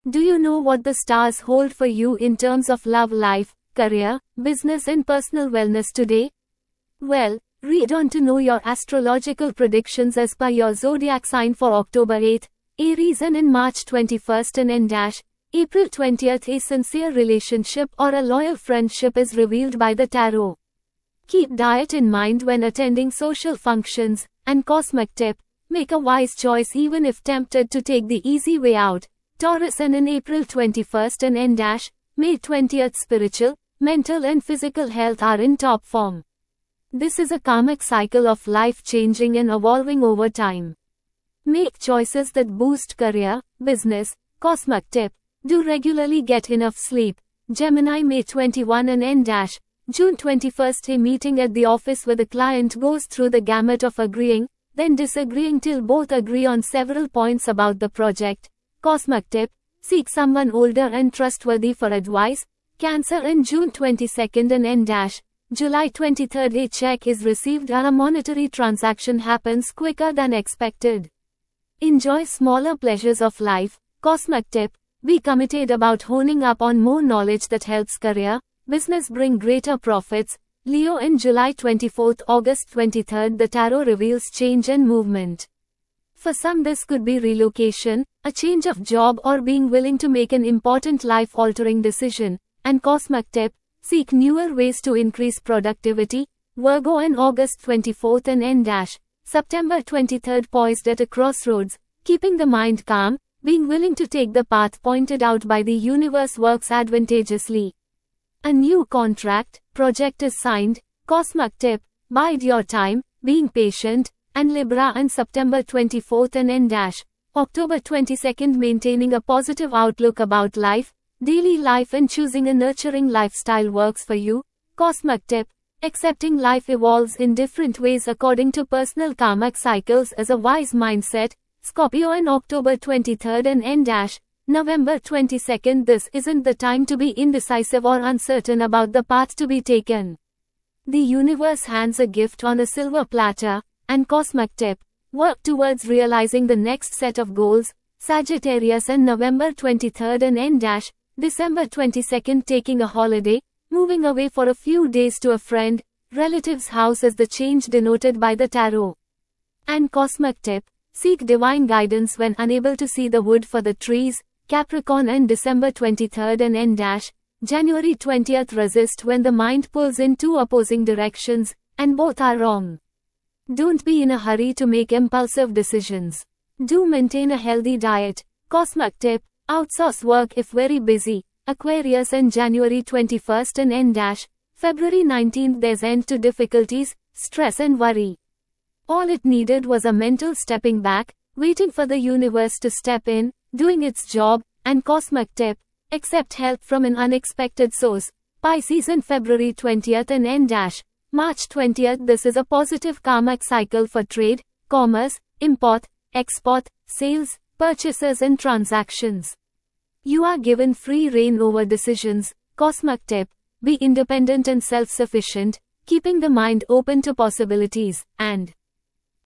Do you know what the stars hold for you in terms of love life, career, business and personal wellness today? Well, read on to know your astrological predictions as per your zodiac sign for October 8, Aries, and in March 21st and April 20th a sincere relationship or a loyal friendship is revealed by the tarot. Keep diet in mind when attending social functions, and cosmic tip, make a wise choice even if tempted to take the easy way out. Taurus, and in April 21st and May 20th spiritual, mental and physical health are in top form. This is a karmic cycle of life changing and evolving over time. Make choices that boost career, business. Cosmic tip, do regularly get enough sleep. Gemini, May 21 and June 21st a meeting at the office with a client goes through the gamut of agreeing, then disagreeing till both agree on several points about the project. Cosmic tip, seek someone older and trustworthy for advice. Cancer, in June 22nd and July 23rd a check is received or a monetary transaction happens quicker than expected. Enjoy smaller pleasures of life. Cosmic tip, be committed about honing up on more knowledge that helps career, business bring greater profits. Leo, in July 24th August 23rd the tarot reveals change and movement. For some this could be relocation, a change of job or being willing to make an important life-altering decision. And cosmic tip, seek newer ways to increase productivity. Virgo, in August 24th and September 23rd poised at a crossroads, keeping the mind calm, being willing to take the path pointed out by the universe works advantageously. A new contract, project is signed. Cosmic tip, bide your time, being patient. And Libra, on September 24th and October 22nd maintaining a positive outlook about life, daily life and choosing a nurturing lifestyle works for you. Cosmic tip, accepting life evolves in different ways according to personal karmic cycles as a wise mindset. Scorpio, on October 23rd and November 22nd this isn't the time to be indecisive or uncertain about the path to be taken. The universe hands a gift on a silver platter. And cosmic tip, work towards realizing the next set of goals. Sagittarius, and November 23rd and December 22nd taking a holiday, moving away for a few days to a friend, relative's house is the change denoted by the tarot. And cosmic tip, seek divine guidance when unable to see the wood for the trees. Capricorn, and December 23rd and January 20th resist when the mind pulls in two opposing directions, and both are wrong. Don't be in a hurry to make impulsive decisions. Do maintain a healthy diet. Cosmic tip, outsource work if very busy. Aquarius, and January 21st and February 19th there's end to difficulties, stress and worry. All it needed was a mental stepping back, waiting for the universe to step in, doing its job. And cosmic tip, accept help from an unexpected source. Pisces, in February 20th and March 20th this is a positive karmic cycle for trade, commerce, import, export, sales, purchases and transactions. You are given free rein over decisions. Cosmic tip, be independent and self-sufficient, keeping the mind open to possibilities. And